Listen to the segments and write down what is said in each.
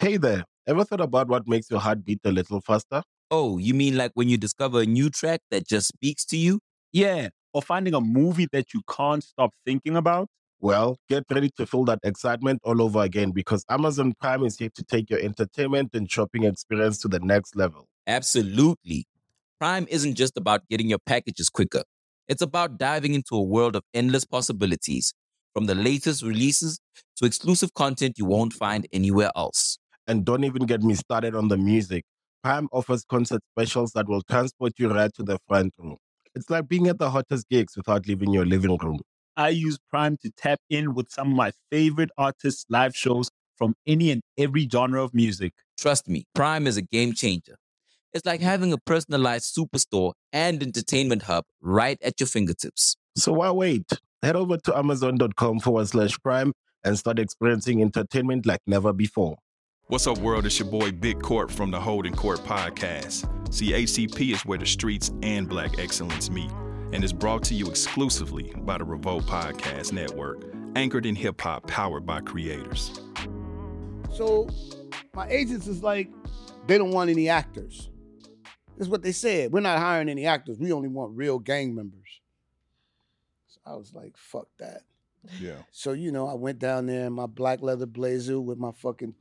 Hey there, ever thought about what makes your heart beat a little faster? Oh, you mean like when you discover a new track that just speaks to you? Yeah, or finding a movie that you can't stop thinking about. Well, get ready to feel that excitement all over again because Amazon Prime is here to take your entertainment and shopping experience to the next level. Absolutely. Prime isn't just about getting your packages quicker. It's about diving into a world of endless possibilities, from the latest releases to exclusive content you won't find anywhere else. And don't even get me started on the music. Prime offers concert specials that will transport you right to the front row. It's like being at the hottest gigs without leaving your living room. I use Prime to tap in with some of my favorite artists' live shows from any and every genre of music. Trust me, Prime is a game changer. It's like having a personalized superstore and entertainment hub right at your fingertips. So why wait? Head over to amazon.com/prime and start experiencing entertainment like never before. What's up, world? It's your boy Big Court from the Holding Court Podcast. See, ACP is where the streets and Black excellence meet, and is brought to you exclusively by the Revolt Podcast Network, anchored in hip-hop, powered by creators. So my agents is like, they don't want any actors. That's what they said. We're not hiring any actors. We only want real gang members. So I was like, fuck that. Yeah. So, I went down there in my black leather blazer with my fucking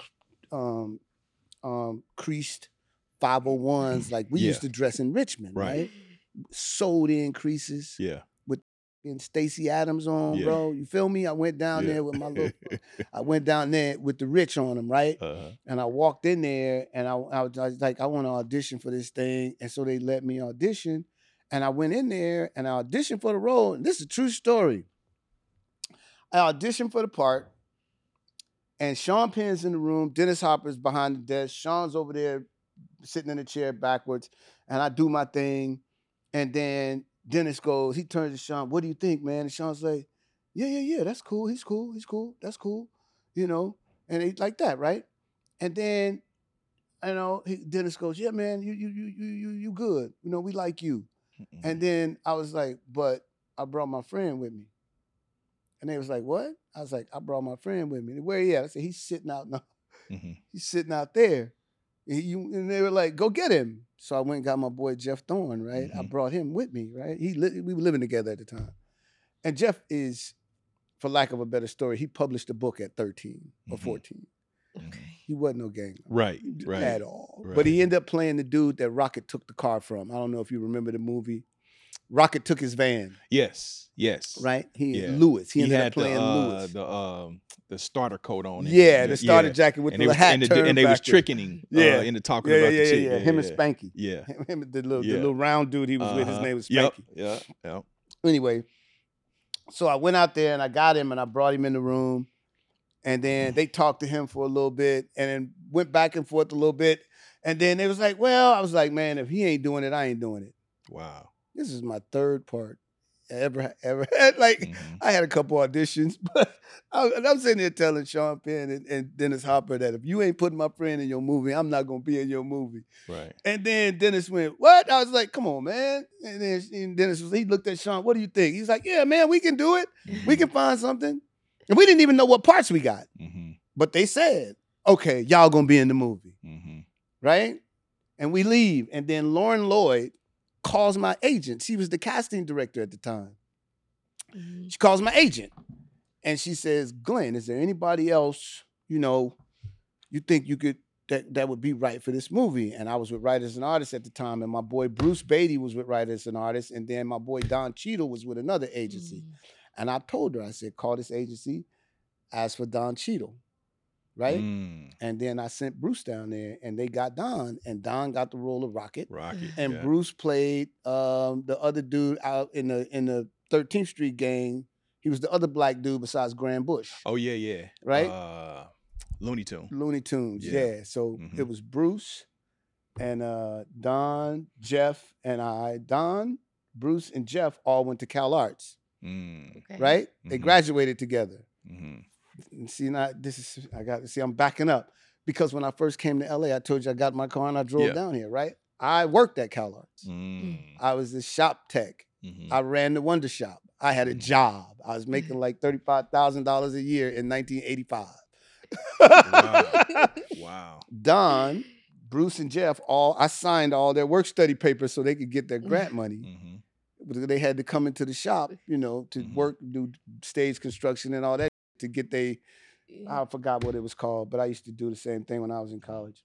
creased 501s like we used to dress in Richmond, right? Sewed in creases. Yeah. With Stacey Adams on, Yeah. bro. You feel me? I went down there with my little, I went down there with the rich on them, right? And I walked in there and I was like, I want to audition for this thing. And so they let me audition. And I went in there and I auditioned for the role. And this is a true story. I auditioned for the part. And Sean Penn's in the room. Dennis Hopper's behind the desk. Sean's over there sitting in the chair backwards. And I do my thing. And then Dennis goes, he turns to Sean, what do you think, man? And Sean's like, yeah, that's cool. He's cool. That's cool. And he like that, right? And then, Dennis goes, yeah, man, you good. We like you. Mm-hmm. And then I was like, but I brought my friend with me. And they was like, what? I was like, I brought my friend with me. Where he at? I said, he's sitting out now. Mm-hmm. He's sitting out there. And they were like, go get him. So I went and got my boy Jeff Thorne, right? Mm-hmm. I brought him with me, right? We were living together at the time. And Jeff is, for lack of a better story, he published a book at 13 or 14. Okay. He wasn't no gang. Right. At all. Right. But he ended up playing the dude that Rocket took the car from. I don't know if you remember the movie. Rocket took his van. Yes. Right? Lewis. He ended up playing Lewis. The starter coat on. Yeah, the starter jacket with the hat turned and they was tricking him into talking about the chick. Yeah. Him and Spanky. Yeah. Him and the little round dude he was with, his name was Spanky. Yep. Anyway, so I went out there and I got him and I brought him in the room. And then they talked to him for a little bit and then went back and forth a little bit. And then they was like, well, I was like, man, if he ain't doing it, I ain't doing it. Wow. This is my third part ever had. Like, I had a couple auditions, but I'm sitting there telling Sean Penn and Dennis Hopper that if you ain't putting my friend in your movie, I'm not going to be in your movie. Right. And then Dennis went, what? I was like, come on, man. And then Dennis he looked at Sean, what do you think? He's like, yeah, man, we can do it. We can find something. And we didn't even know what parts we got. Mm-hmm. But they said, okay, y'all going to be in the movie. Mm-hmm. Right? And we leave. And then Lauren Lloyd calls my agent. She was the casting director at the time. Mm-hmm. She calls my agent. And she says, Glenn, is there anybody else, you think you could, that would be right for this movie? And I was with Writers and Artists at the time. And my boy Bruce Beatty was with Writers and Artists. And then my boy Don Cheadle was with another agency. Mm-hmm. And I told her, I said, call this agency, ask for Don Cheadle. Right? Mm. And then I sent Bruce down there and they got Don. And Don got the role of Rocket. And Bruce played the other dude out in the 13th Street gang. He was the other black dude besides Graham Bush. Oh, yeah. Right? Looney Tunes. Looney Tunes, yeah. So it was Bruce and Don, Jeff, and I. Don, Bruce, and Jeff all went to Cal Arts. Okay. Right? They graduated together. Mm-hmm. And see, now I'm backing up. Because when I first came to LA, I told you I got my car and I drove down here, right? I worked at Cal Arts. I was the shop tech. Mm-hmm. I ran the Wonder Shop. I had a job. I was making like $35,000 a year in 1985. Wow. Don, Bruce, and Jeff, I signed all their work study papers so they could get their grant money. Mm-hmm. But they had to come into the shop, to work, do stage construction and all that to get I forgot what it was called, but I used to do the same thing when I was in college.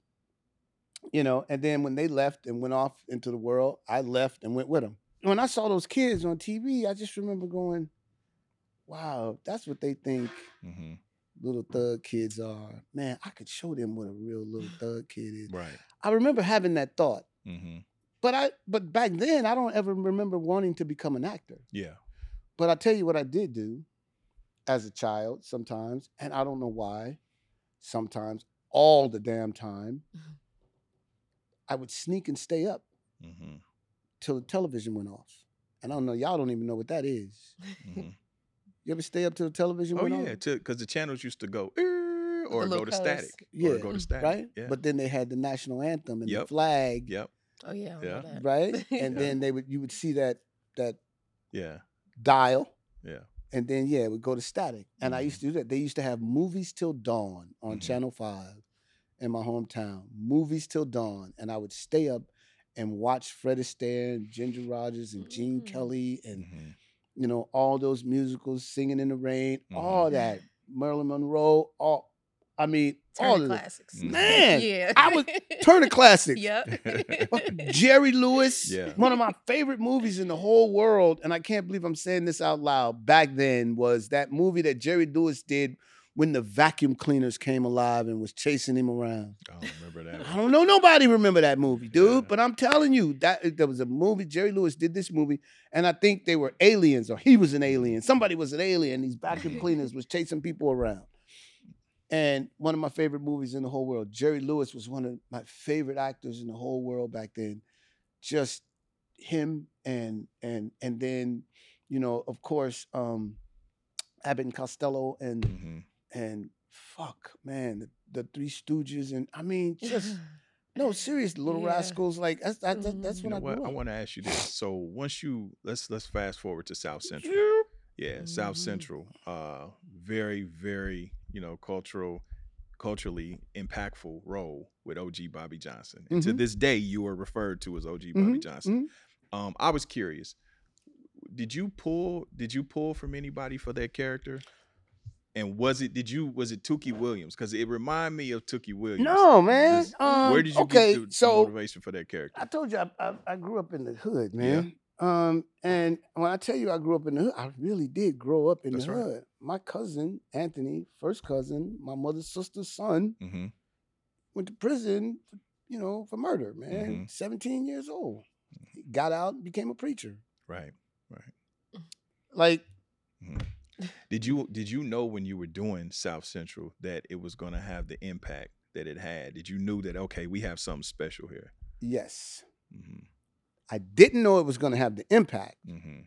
And then when they left and went off into the world, I left and went with them. When I saw those kids on TV, I just remember going, wow, that's what they think little thug kids are. Man, I could show them what a real little thug kid is. Right. I remember having that thought. Mm-hmm. But back then, I don't ever remember wanting to become an actor. Yeah. But I tell you what I did do as a child sometimes, and I don't know why, sometimes, all the damn time, I would sneak and stay up till the television went off. And I don't know, y'all don't even know what that is. Mm-hmm. You ever stay up till the television went off? Oh, yeah, because the channels used to go, or go to static. Yeah, or go to static. Right? Yeah. But then they had the national anthem and the flag. Yep. Oh, yeah. I know that. Right? And then you would see that yeah. dial. Yeah. And then, it would go to static. And I used to do that. They used to have Movies Till Dawn on Channel 5 in my hometown. Movies Till Dawn. And I would stay up and watch Fred Astaire and Ginger Rogers and Gene Kelly and, all those musicals, Singing in the Rain, all that. Marilyn Monroe, all of Turner it. Classics. Man, Yeah. I was Turner Classics. Yep. Jerry Lewis, Yeah. one of my favorite movies in the whole world, and I can't believe I'm saying this out loud, back then was that movie that Jerry Lewis did when the vacuum cleaners came alive and was chasing him around. I don't remember that. I don't know, nobody remember that movie, dude, but I'm telling you, that there was a movie, Jerry Lewis did this movie, and I think they were aliens, or he was an alien. Somebody was an alien, these vacuum cleaners was chasing people around. And one of my favorite movies in the whole world, Jerry Lewis was one of my favorite actors in the whole world back then. Just him and then, of course, Abbott and Costello and fuck, man, the Three Stooges and just no, seriously, Little Rascals, like that's when I grew up. I want to ask you this. So once let's fast forward to South Central. Yeah, South Central, very, very, culturally impactful role with OG Bobby Johnson. And to this day, you are referred to as OG Bobby Johnson. I was curious, did you pull from anybody for that character? And was it Tookie Williams? Because it reminded me of Tookie Williams. No, man. Where did you get the motivation for that character? I told you I grew up in the hood, man. Yeah. And when I tell you I grew up in the hood, I really did grow up in the hood. Right. My cousin, Anthony, first cousin, my mother's sister's son, went to prison, for murder, man. 17 years old. He got out and became a preacher. Right. Like, Did you know when you were doing South Central that it was going to have the impact that it had? Did you knew that, okay, we have something special here? Yes. I didn't know it was going to have the impact,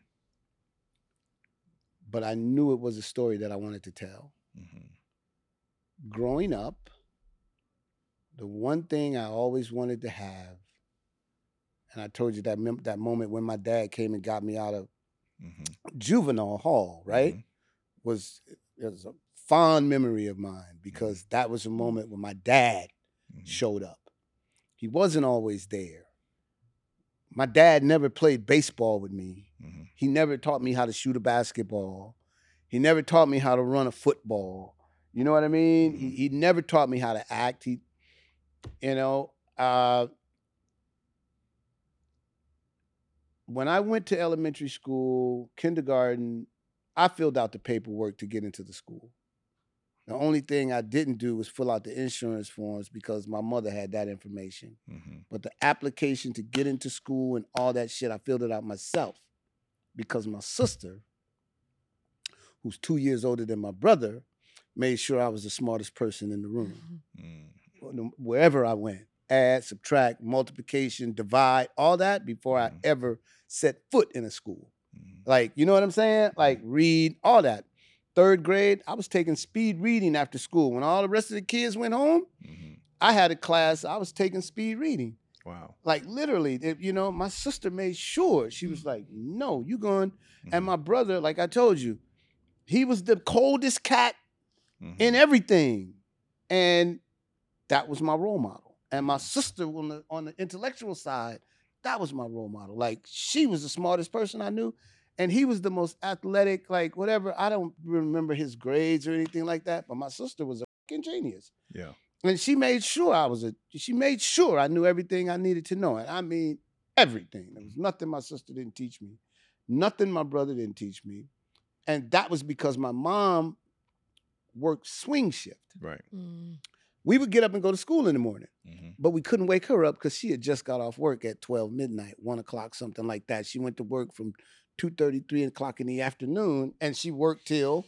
but I knew it was a story that I wanted to tell. Growing up, the one thing I always wanted to have, and I told you that moment when my dad came and got me out of juvenile hall, right? It was a fond memory of mine because that was a moment when my dad showed up. He wasn't always there. My dad never played baseball with me. He never taught me how to shoot a basketball. He never taught me how to run a football. You know what I mean? He never taught me how to act. When I went to elementary school, kindergarten, I filled out the paperwork to get into the school. The only thing I didn't do was fill out the insurance forms because my mother had that information. But the application to get into school and all that shit, I filled it out myself because my sister, who's 2 years older than my brother, made sure I was the smartest person in the room. Wherever I went, add, subtract, multiplication, divide, all that before I ever set foot in a school. Like, you know what I'm saying? Like read, all that. 3rd grade, I was taking speed reading after school. When all the rest of the kids went home, I had a class, I was taking speed reading. Wow. Like literally, my sister made sure. She was like, no, you going. And my brother, like I told you, he was the coldest cat in everything. And that was my role model. And my sister on the intellectual side, that was my role model. Like, she was the smartest person I knew, and he was the most athletic, like whatever. I don't remember his grades or anything like that, but my sister was a fucking genius. Yeah. And she made sure I knew everything I needed to know. And I mean, everything. There was nothing my sister didn't teach me, nothing my brother didn't teach me. And that was because my mom worked swing shift. Right. We would get up and go to school in the morning, Mm-hmm. but we couldn't wake her up because she had just got off work at 12 midnight, 1 o'clock, something like that. She went to work from 2:30, 3 o'clock in the afternoon, and she worked till,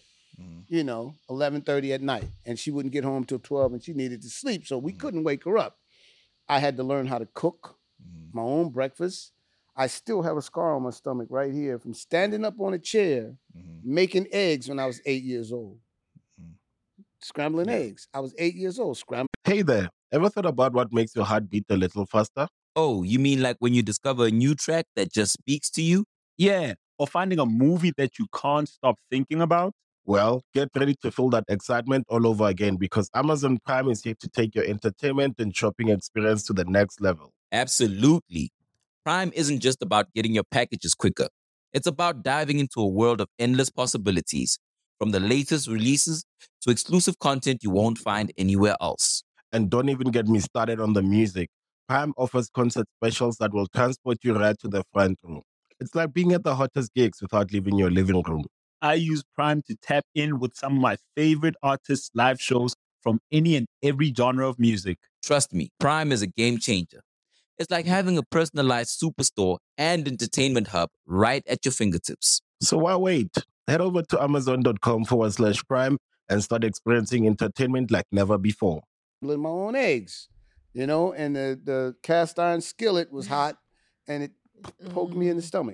11:30 at night. And she wouldn't get home till 12, and she needed to sleep, so we couldn't wake her up. I had to learn how to cook my own breakfast. I still have a scar on my stomach right here from standing up on a chair, making eggs when I was 8 years old. Scrambling eggs. I was 8 years old, scrambling. Hey there, ever thought about what makes your heart beat a little faster? Oh, you mean like when you discover a new track that just speaks to you? Yeah. Or finding a movie that you can't stop thinking about. Well, get ready to feel that excitement all over again because Amazon Prime is here to take your entertainment and shopping experience to the next level. Absolutely. Prime isn't just about getting your packages quicker. It's about diving into a world of endless possibilities, from the latest releases to exclusive content you won't find anywhere else. And don't even get me started on the music. Prime offers concert specials that will transport you right to the front row. It's like being at the hottest gigs without leaving your living room. I use Prime to tap in with some of my favorite artists' live shows from any and every genre of music. Trust me, Prime is a game changer. It's like having a personalized superstore and entertainment hub right at your fingertips. So why wait? Head over to amazon.com/prime and start experiencing entertainment like never before. My own eggs, and the cast iron skillet was hot, and it poked me in the stomach.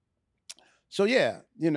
So yeah,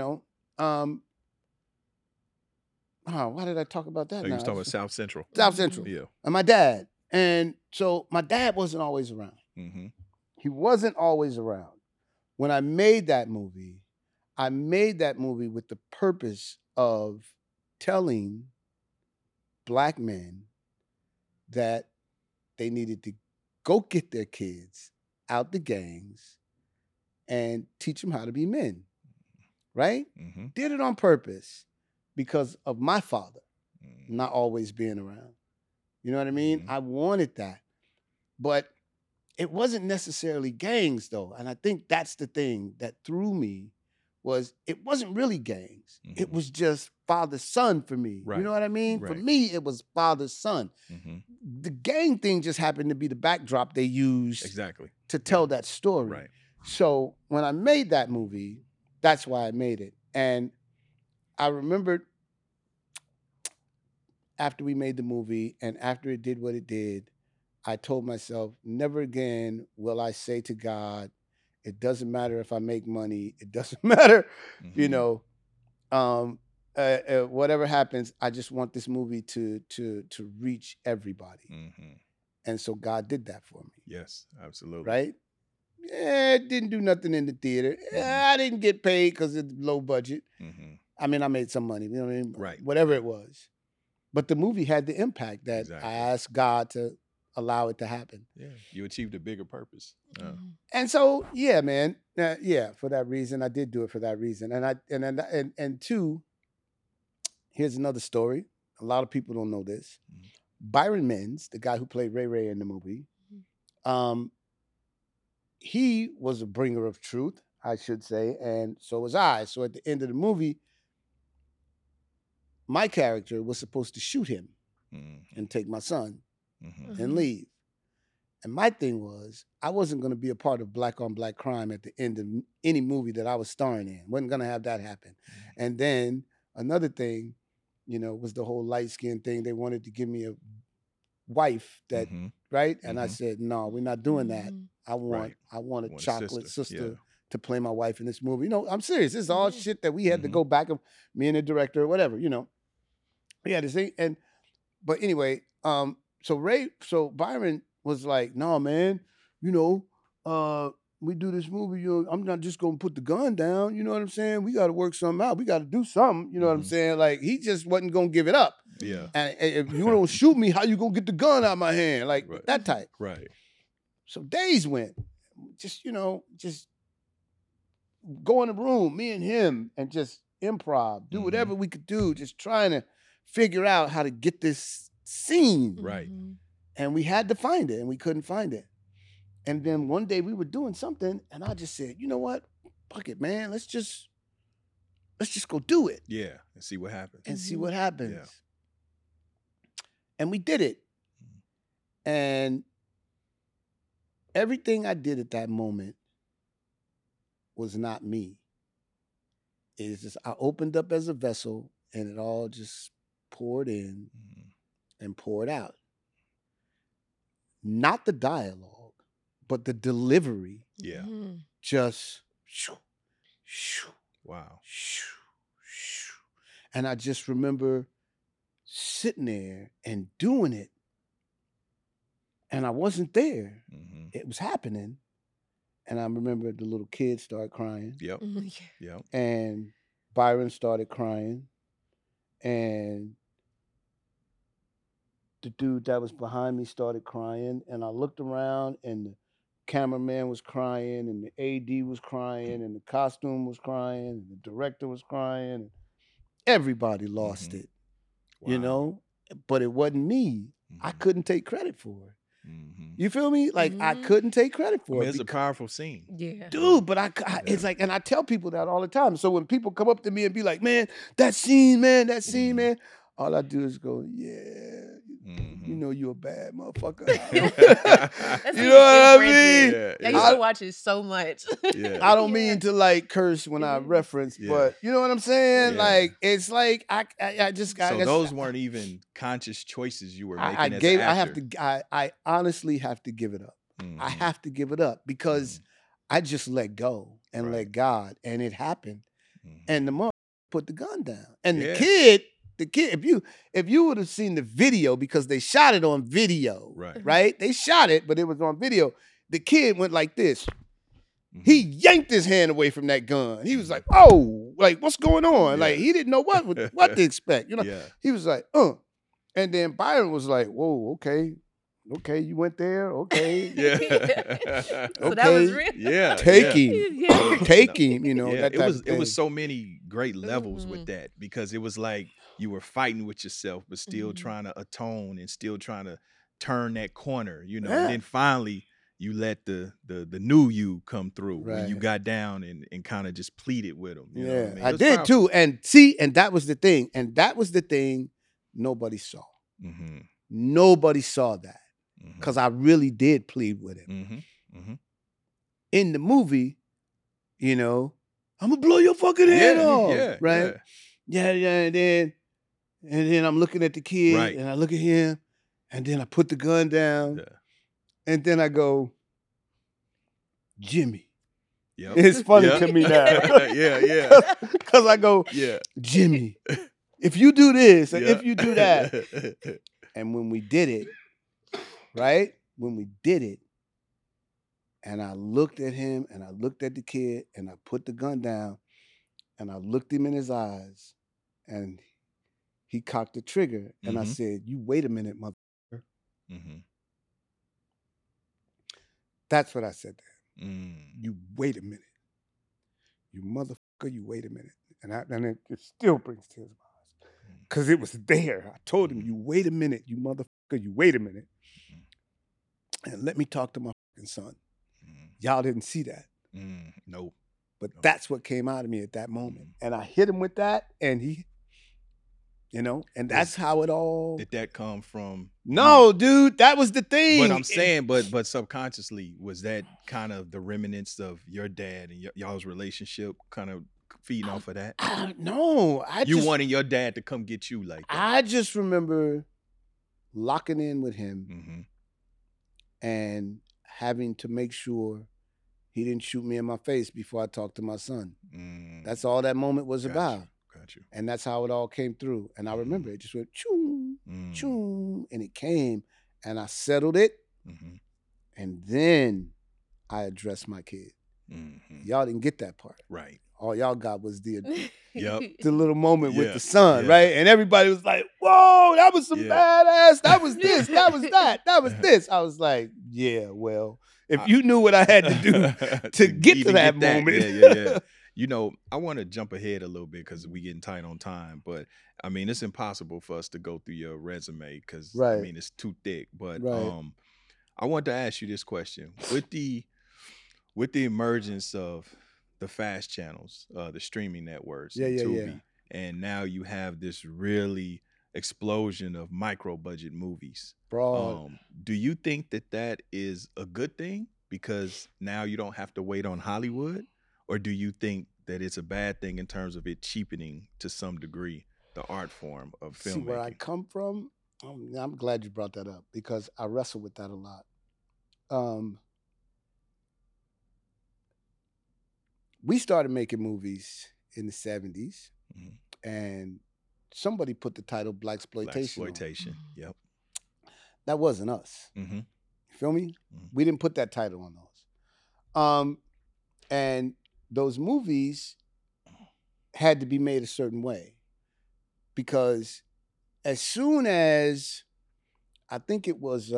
why did I talk about that So you now? was talking about South Central. South Central. Yeah. And my dad. And so my dad wasn't always around. Mm-hmm. He wasn't always around. When I made that movie with the purpose of telling Black men that they needed to go get their kids out the gangs and teach them how to be men, right? Mm-hmm. Did it on purpose because of my father not always being around. You know what I mean? Mhm. I wanted that. But it wasn't necessarily gangs, though. And I think that's the thing that threw me was it wasn't really gangs. It Mhm. was just father-son for me. Right. You know what I mean? For Right. me, it was father-son. Mm-hmm. The gang thing just happened to be the backdrop they used Exactly. to tell that story. Right. So when I made that movie, that's why I made it. And I remembered after we made the movie and after it did what it did, I told myself, never again will I say to God, it doesn't matter if I make money. It doesn't matter, Mhm. whatever happens. I just want this movie to reach everybody. Mm-hmm. And so God did that for me, Yes, absolutely. right? Yeah, it didn't do nothing in the theater. Yeah, I didn't get paid because it's low budget. Mm-hmm. I mean, I made some money, you know what I mean? Right. Whatever it was. But the movie had the impact that Exactly. I asked God to allow it to happen. Yeah, you achieved a bigger purpose. And so, yeah, man, for that reason, I did do it for that reason. And two, here's another story. A lot of people don't know this. Mhm. Byron Menz, the guy who played Ray Ray in the movie, he was a bringer of truth, I should say, and so was I. So at the end of the movie, my character was supposed to shoot him Mm-hmm. and take my son Mm-hmm. and leave. And my thing was, I wasn't going to be a part of black on black crime at the end of any movie that I was starring in. Wasn't going to have that happen. And then another thing, was the whole light skin thing. They wanted to give me a wife that, Mhm. right? And I Mhm. said, no, we're not doing that. I want Right. a Want a chocolate sister, sister yeah. to play my wife in this movie. I'm serious. This is all shit that we had to Mhm. go back of me and the director or whatever, We had to say, but anyway, so Byron was like, no, man, we do this movie, I'm not just gonna put the gun down. You know what I'm saying? We got to work something out. We got to do something. You know what I'm saying? Like he just wasn't gonna give it up. Yeah. And if you don't shoot me, how you gonna get the gun out of my hand? Like that type. Right. So days went, just go in the room, me and him, and just improv, do whatever we could do, just trying to figure out how to get this scene. Right. And we had to find it, and we couldn't find it. And then one day we were doing something, and I just said, you know what? Fuck it, man. Let's just go do it. Yeah. And see what happens. And see what happens. Yeah. And we did it. And everything I did at that moment was not me. It's just I opened up as a vessel, and it all just poured in and poured out. Not the dialogue, but the delivery. Yeah. Just shoo, shoo, Wow. shoo, shoo. And I just remember sitting there and doing it. And I wasn't there. It was happening. And I remember the little kid started crying. Yep. Yep. And Byron started crying. And the dude that was behind me started crying. And I looked around, and the cameraman was crying, and the AD was crying, and the costume was crying, and the director was crying. And everybody lost it, you know? But it wasn't me. I couldn't take credit for it. You feel me? Like I couldn't take credit for it. It's a powerful scene. Yeah. Dude, but it's like, and I tell people that all the time. So when people come up to me and be like, man, that scene, man, all I do is go, yeah, you know you a bad motherfucker. That's You know what I mean? I used to watch it so much. I don't mean to like curse when I reference, but you know what I'm saying? Yeah. Like, it's like, I just got. So those weren't even conscious choices you were making as an actor. I honestly have to give it up. I have to give it up because I just let go and let God, and it happened. And the mom put the gun down, and the kid, if you would have seen the video, because they shot it on video, right? They shot it, but it was on video. The kid went like this. He yanked his hand away from that gun. He was like, "Oh, like what's going on?" Like he didn't know what to expect. You know, he was like, And then Byron was like, "Whoa, okay, you went there, okay, So that was real. take him, you know." Yeah, that type of it was thing. so many great levels with that, because it was like you were fighting with yourself, but still trying to atone and still trying to turn that corner, you know. And then finally you let the new you come through when you got down and kind of just pleaded with him. You know what I mean? I did too. And see, and that was the thing. And that was the thing nobody saw. Nobody saw that. Because I really did plead with him. In the movie, you know, I'm gonna blow your fucking head off. Right? Yeah. And then I'm looking at the kid, and I look at him, and then I put the gun down. And then I go, Jimmy. It's funny to me now. Because I go, Jimmy, if you do this and if you do that. And when we did it, right? When we did it, and I looked at him and I looked at the kid and I put the gun down and I looked him in his eyes and he cocked the trigger and I said, "You wait a minute, motherfucker." That's what I said to him. You wait a minute. You motherfucker, you wait a minute. And it still brings tears to my eyes. Because it was there. I told him, you wait a minute, you motherfucker, you wait a minute. And let me talk to my fucking son. Y'all didn't see that. Nope. But that's what came out of me at that moment. And I hit him with that, and he, you know, and that's how it all. Did that come from? No, dude, that was the thing. But I'm saying, but subconsciously, was that kind of the remnants of your dad and y'all's relationship kind of feeding off of that? No. You wanting your dad to come get you like that. I just remember locking in with him and having to make sure he didn't shoot me in my face before I talked to my son. That's all that moment was about. Got you. And that's how it all came through. And I remember it just went choom, choom, and it came. And I settled it. And then I addressed my kid. Mm-hmm. Y'all didn't get that part. Right. All y'all got was the Yep. the little moment with Yeah, the son, yeah. right? And everybody was like, whoa, that was some Yeah. badass. That was this. That was that. That was this. I was like, yeah, well, if you knew what I had to do to get to even that get moment. Yeah. You know, I want to jump ahead a little bit because we're getting tight on time. But I mean, it's impossible for us to go through your resume because I Right. mean it's too thick. But Right. I want to ask you this question: with the emergence of the fast channels, the streaming networks, and Tubi, and now you have this really explosion of micro budget movies. Broad. Do you think that is a good thing because now you don't have to wait on Hollywood, or do you think that it's a bad thing in terms of it cheapening to some degree the art form of filmmaking? See where I come from? I'm glad you brought that up because I wrestle with that a lot. We started making movies in the 70s, and somebody put the title Blaxploitation on. Blaxploitation. Yep. That wasn't us. Mm-hmm. You feel me? We didn't put that title on those. And those movies had to be made a certain way because as soon as I think it was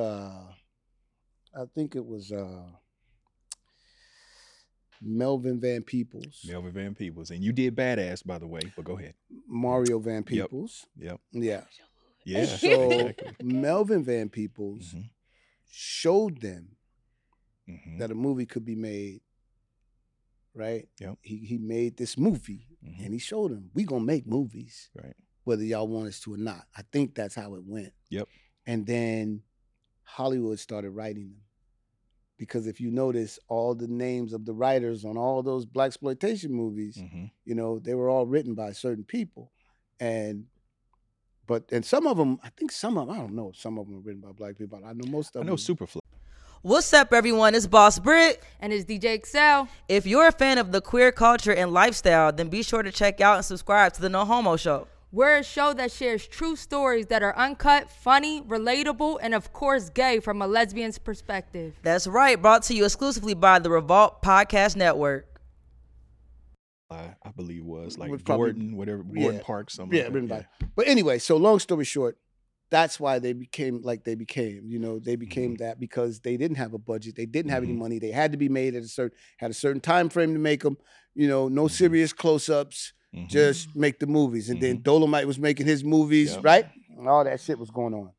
Melvin Van Peebles. Melvin Van Peebles. And you did Badass, by the way, but go ahead. Mario Van Peebles. Yep. Yeah. Yeah. So exactly. Melvin Van Peebles showed them that a movie could be made, right? Yep. He made this movie and he showed them, we gonna make movies, right? Whether y'all want us to or not. I think that's how it went. Yep. And then Hollywood started writing them. Because if you notice, all the names of the writers on all those blaxploitation movies, you know, they were all written by certain people. And some of them, I don't know if some of them are written by black people. I know most of them. I know Superfly. What's up, everyone? It's Boss Britt. And it's DJ Excel. If you're a fan of the queer culture and lifestyle, then be sure to check out and subscribe to the No Homo Show. We're a show that shares true stories that are uncut, funny, relatable, and of course gay from a lesbian's perspective. That's right, brought to you exclusively by the Revolt Podcast Network. I believe was like Gordon Park, something. Yeah, written by. But anyway, so long story short, that's why they became like they became. You know, they became that because they didn't have a budget, they didn't have any money, they had to be made at a certain time frame to make them. You know, no serious close-ups. Just make the movies. And then Dolomite was making his movies, right? And all that shit was going on.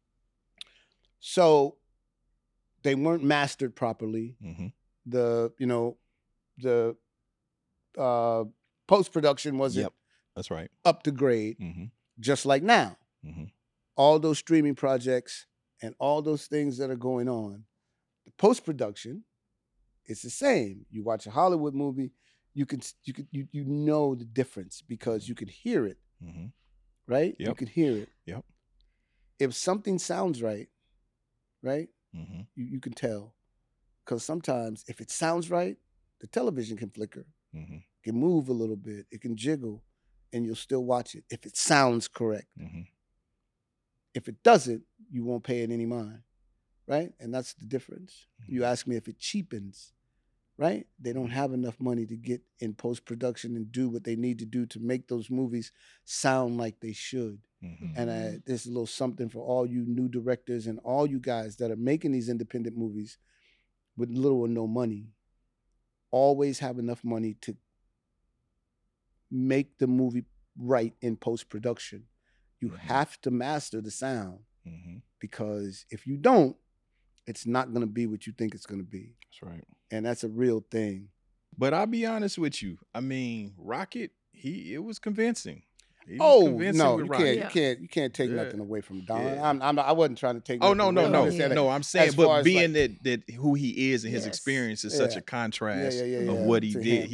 So they weren't mastered properly. The post-production wasn't that's right. up to grade, just like now. All those streaming projects and all those things that are going on, the post-production, it's the same. You watch a Hollywood movie, you know the difference because you could hear it, right? Yep. You could hear it. Yep. If something sounds right, you can tell. Because sometimes if it sounds right, the television can flicker, can move a little bit, it can jiggle, and you'll still watch it if it sounds correct. If it doesn't, you won't pay it any mind, right? And that's the difference. You ask me if it cheapens. Right? They don't have enough money to get in post-production and do what they need to do to make those movies sound like they should. And there's a little something for all you new directors and all you guys that are making these independent movies with little or no money. Always have enough money to make the movie right in post-production. You have to master the sound because if you don't, it's not going to be what you think it's going to be. That's right. And that's a real thing. But I'll be honest with you. I mean, Rocket, it was convincing. No, you can't take nothing away from Don. Yeah. I wasn't trying to take. No. I'm saying, but being like, that who he is and his experience is such a contrast of what he did.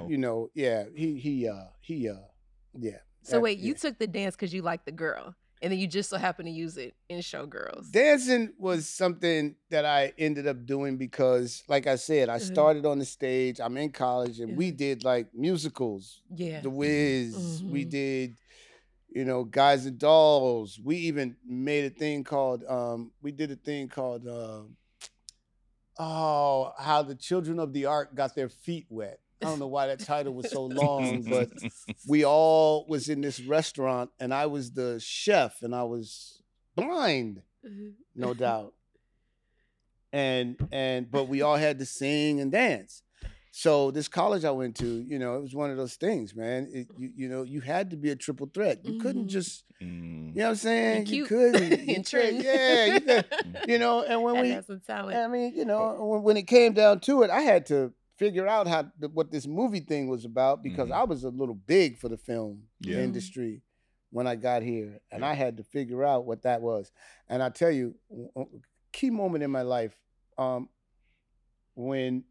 So wait, you took the dance because you liked the girl, and then you just so happened to use it in Showgirls. Dancing was something that I ended up doing because, like I said, I started on the stage. I'm in college, and we did like musicals. Yeah, The Wiz. We did, Guys and Dolls. We even made a thing called. We did a thing called how the children of the ark got their feet wet. I don't know why that title was so long, but we all was in this restaurant, and I was the chef, and I was blind, no doubt. But we all had to sing and dance. So this college I went to, you know, it was one of those things, man. You know, you had to be a triple threat. You couldn't just, you know what I'm saying? You couldn't. You could, yeah, you could, you know. And when we, I mean, you know, when it came down to it, I had to figure out what this movie thing was about because I was a little big for the film industry when I got here, and I had to figure out what that was. And I tell you, a key moment in my life, when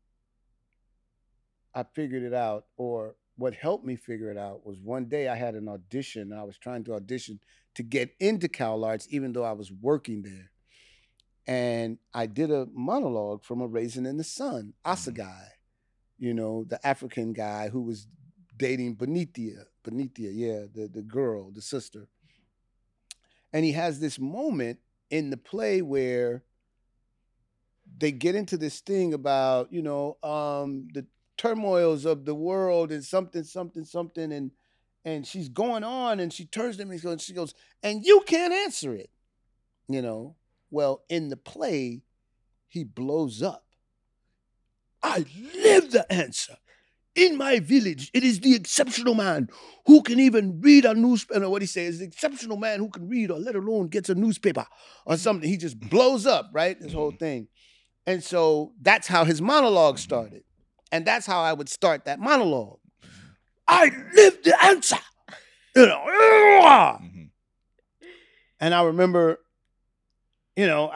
I figured it out, or what helped me figure it out, was one day I had an audition. I was trying to audition to get into Cal Arts, even though I was working there. And I did a monologue from A Raisin in the Sun, Assegai, you know, the African guy who was dating Benithia, yeah, the girl, the sister. And he has this moment in the play where they get into this thing about, you know, the turmoils of the world and something, and she's going on, and she turns to me and she goes, and you can't answer it, you know. Well, in the play, he blows up. I live the answer. In my village, it is the exceptional man who can even read a newspaper. What he says, the exceptional man who can read, or let alone gets a newspaper or something. He just blows up, right? This whole thing. And so that's how his monologue started. And that's how I would start that monologue. I live the answer. You know. And I remember, you know,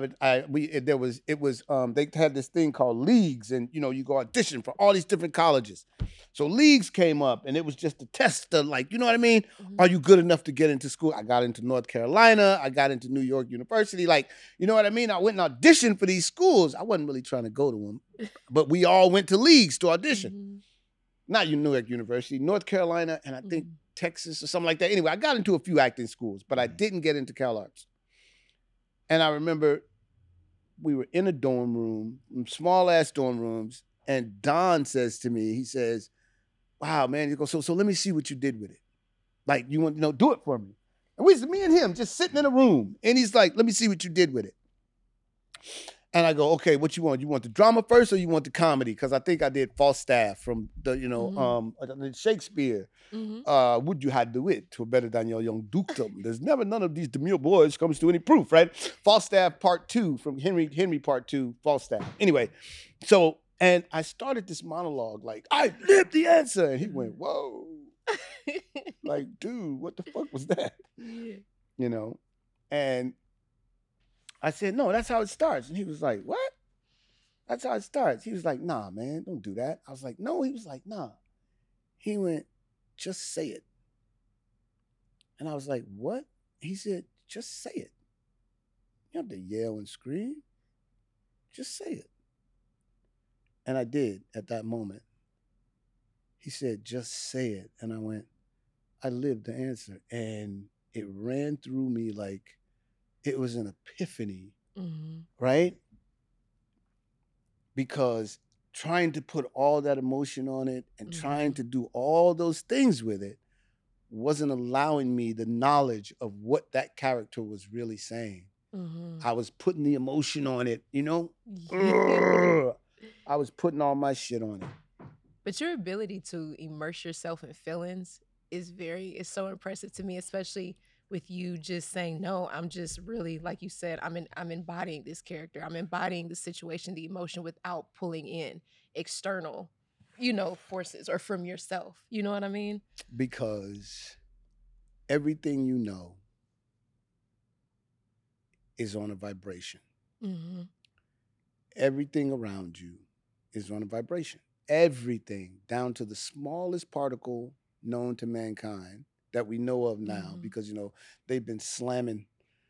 they had this thing called leagues, and you know, you go audition for all these different colleges. So leagues came up, and it was just a test of, like, you know what I mean? Are you good enough to get into school? I got into North Carolina. I got into New York University. Like, you know what I mean? I went and auditioned for these schools. I wasn't really trying to go to them, but we all went to leagues to audition. Not New York University, North Carolina, and I think Texas or something like that. Anyway, I got into a few acting schools, but I didn't get into Cal Arts. And I remember we were in a dorm room, small ass dorm rooms, and Don says to me, he says, wow, man, you go, so let me see what you did with it. Like, you want, you know, do it for me. And me and him just sitting in a room, and he's like, let me see what you did with it. And I go, okay, what you want? You want the drama first, or you want the comedy? Because I think I did Falstaff from the, you know, Shakespeare. Would you had do it to better than your young dukedom? There's never none of these demure boys comes to any proof, right? Falstaff Part 2 from Henry Part 2, Falstaff. Anyway, so, and I started this monologue like, I live the answer. And he went, whoa. Like, dude, what the fuck was that? You know? And I said, no, that's how it starts. And he was like, what? That's how it starts. He was like, nah, man, don't do that. I was like, no. He was like, nah. He went, just say it. And I was like, what? He said, just say it. You don't have to yell and scream. Just say it. And I did at that moment. He said, just say it. And I went, I lived the answer. And it ran through me like it was an epiphany, right? Because trying to put all that emotion on it and trying to do all those things with it wasn't allowing me the knowledge of what that character was really saying. I was putting the emotion on it, you know? I was putting all my shit on it. But your ability to immerse yourself in feelings is so impressive to me, especially with you just saying, no, I'm just really, like you said, I'm embodying this character. I'm embodying the situation, the emotion, without pulling in external, you know, forces or from yourself. You know what I mean? Because everything you know is on a vibration. Everything around you is on a vibration. Everything, down to the smallest particle known to mankind that we know of now, because, you know, they've been slamming,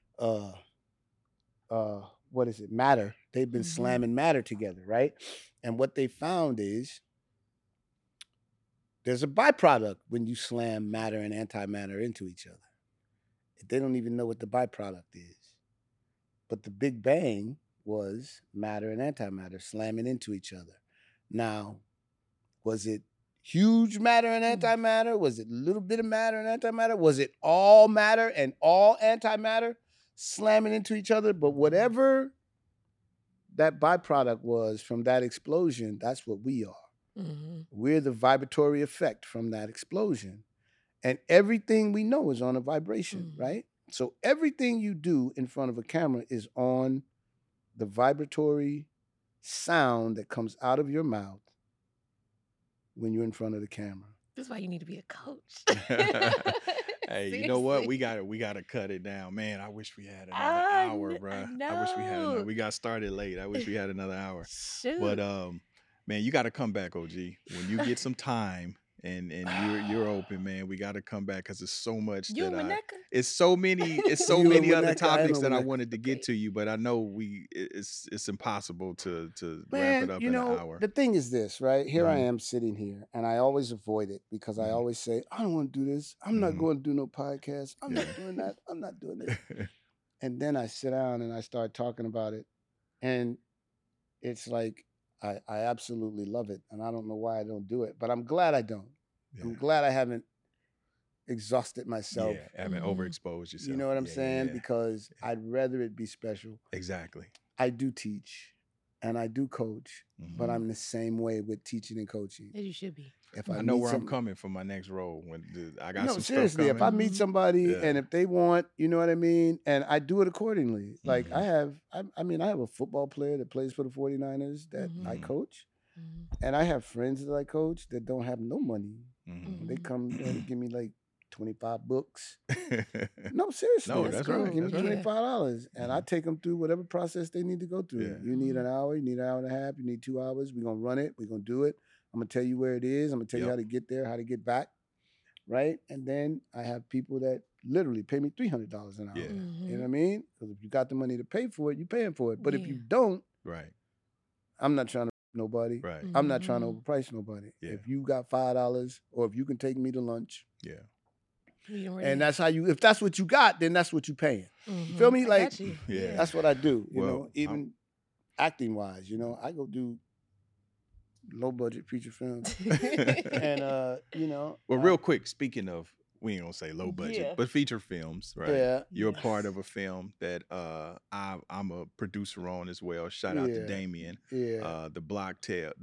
matter. They've been slamming matter together, right? And what they found is there's a byproduct when you slam matter and antimatter into each other. They don't even know what the byproduct is. But the Big Bang was matter and antimatter slamming into each other. Now, was it huge matter and antimatter? Was it a little bit of matter and antimatter? Was it all matter and all antimatter slamming into each other? But whatever that byproduct was from that explosion, that's what we are. Mm-hmm. We're the vibratory effect from that explosion. And everything we know is on a vibration, right? So everything you do in front of a camera is on the vibratory sound that comes out of your mouth when you're in front of the camera. This is why you need to be a coach. Hey, you know what? We gotta cut it down, man. I wish we had another hour, bro. I wish we had another. We got started late. I wish we had another hour. Shoot. But man, you got to come back, OG. When you get some time and you're open, man, we got to come back because there's so much You and Winnetka? it's so many You many and other Winnetka, I topics know that I Winnetka. wanted to get to you, but I know it's impossible to wrap Man, it up you in know, an hour. the thing is this, right? Here I Mhm. am sitting here, and I always avoid it because I always say, I don't want to do this. I'm not Mhm. going to do no podcast. I'm not Yeah. doing that. I'm not doing this. And then I sit down and I start talking about it. And it's like, I absolutely love it. And I don't know why I don't do it, but I'm glad I don't. I'm Yeah. glad I haven't exhausted myself. Yeah, haven't overexposed yourself. You know what I'm Yeah, saying? yeah. Because I'd rather it be special. Exactly. I do teach and I do coach, but Mhm. I'm the same way with teaching and coaching. As you should be. If I know meet where I'm some- coming for my next role. When I got No, some seriously, stuff if I coming. meet somebody Yeah. and if they want, you know what I mean, and I do it accordingly. Like I have a football player that plays for the 49ers that I Mhm. coach, Mhm. and I have friends that I coach that don't have no money. Mhm. They come and give me like 25 books. No, seriously. No, That's that's cool. right. Give me That's right. $25, and I take them through whatever process they need to go through. Yeah. You need an hour, you need an hour and a half, you need 2 hours. We're gonna run it. We're gonna do it. I'm gonna tell you where it is. I'm gonna tell you Yep. how to get there, how to get back, right? And then I have people that literally pay me $300 an hour. Yeah. You know what I mean? Because if you got the money to pay for it, you're paying for it. But if Yeah. you don't, Right. I'm not trying to nobody. Right. I'm not trying to Mhm. overprice nobody. Yeah. If you got $5 or if you can take me to lunch, Yeah. You already- and that's how you. If that's what you got, then that's what you paying. Mhm. You feel me? I Like got you. Yeah. that's what I do. You Well, know, even acting wise, you know, I go do low budget feature films, and you know, Well, real quick, speaking of, we ain't gonna say low budget, Yeah. but feature films, right? Yeah. You're a part of a film that I'm a producer on as well. Shout out to Yeah. Damien. yeah, The Block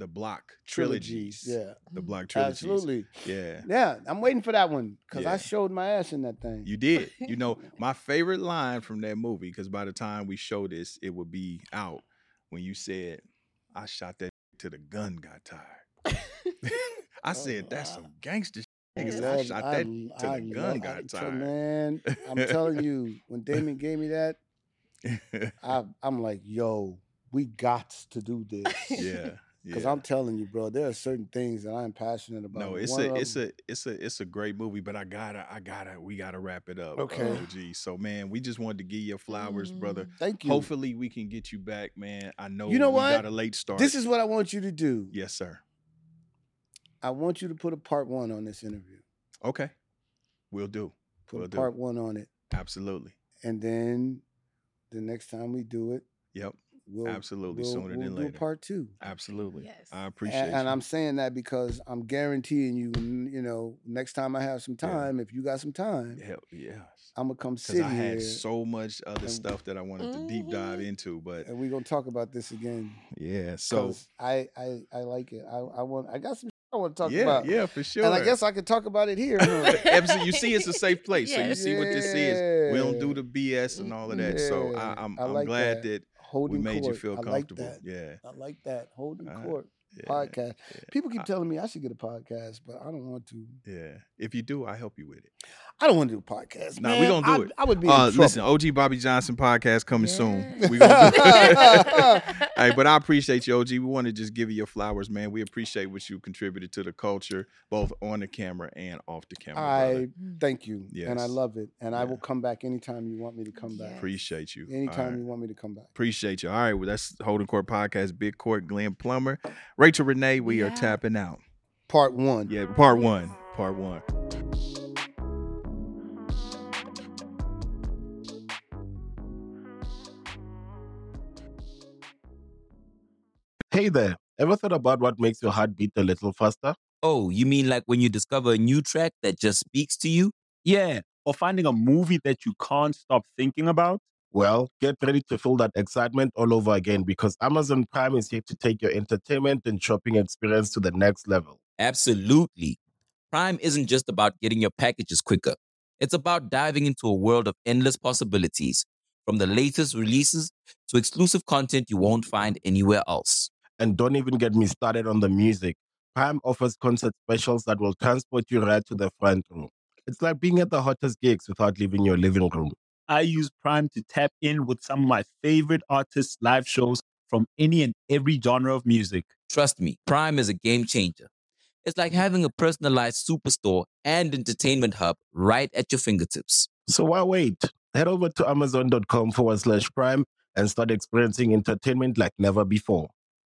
Trilogies. yeah, The Block Trilogies. absolutely, Yeah. yeah. I'm waiting for that one because Yeah. I showed my ass in that thing. You did. You know, my favorite line from that movie, because by the time we show this, it would be out, when you said, I shot that till the gun got tired. I said, that's some gangster shit. Nigga said, I shot that till the gun got tired. Man, I'm telling you, when Damon gave me that, I'm like, yo, we got to do this. Yeah. Because Yeah. I'm telling you, bro, there are certain things that I'm passionate about. No, it's One of it's a great movie, but we gotta wrap it up. Okay. OG. So man, we just wanted to give you flowers, brother. Thank you. Hopefully we can get you back, man. I know You know we what? got a late start. This is what I want you to do. Yes, sir. I want you to put a part 1 on this interview. Okay. We'll do. Put Will a do. part 1 on it. Absolutely. And then the next time we do it, Yep. we'll Absolutely. we'll, Sooner we'll than do a later. part 2. Absolutely. Yes. I appreciate And you. I'm saying that because I'm guaranteeing you, you know, next time I have some Yeah. time, if you got some time, Hell, yes. I'm gonna come Because sit I here had so much other and- stuff that I wanted to deep dive into, but and we're gonna talk about this again. yeah. So 'Cause I like it. I got some I want to talk yeah, about. yeah, for sure. And I guess I could talk about it here. Huh? Absolutely. You see, it's a safe place. So you Yes. see what this is. We don't do Yeah. the BS and all of that. So Yeah. I'm I like glad that. that Holding we made court. you feel I like comfortable. that. Yeah. I like that. Holding All right. court Yeah. podcast. Yeah. People keep telling me I should get a podcast, but I don't want to. Yeah. If you do, I help you with it. I don't want to do a podcast. Nah, man. we gonna do it. I would be in trouble. Listen, OG Bobby Johnson podcast coming soon. Yeah. We gonna do it. Hey, but I appreciate you, OG. We want to just give you your flowers, man. We appreciate what you contributed to the culture, both on the camera and off the camera. brother. Thank you, and I Yes. love it. And I Yeah. will come back anytime you want me to come back. Appreciate you. All Anytime right. you want me to come back. Appreciate you. All right. Well, that's Holding Court Podcast, Big Court, Glenn Plummer, Rachel Renee. We are Yeah. tapping out. Part 1. Yeah, part 1. Part 1. Hey there, ever thought about what makes your heart beat a little faster? Oh, you mean like when you discover a new track that just speaks to you? Yeah, or finding a movie that you can't stop thinking about. Well, get ready to feel that excitement all over again because Amazon Prime is here to take your entertainment and shopping experience to the next level. Absolutely. Prime isn't just about getting your packages quicker. It's about diving into a world of endless possibilities, from the latest releases to exclusive content you won't find anywhere else. And don't even get me started on the music. Prime offers concert specials that will transport you right to the front row. It's like being at the hottest gigs without leaving your living room. I use Prime to tap in with some of my favorite artists' live shows from any and every genre of music. Trust me, Prime is a game changer. It's like having a personalized superstore and entertainment hub right at your fingertips. So why wait? Head over to amazon.com/prime and start experiencing entertainment like never before.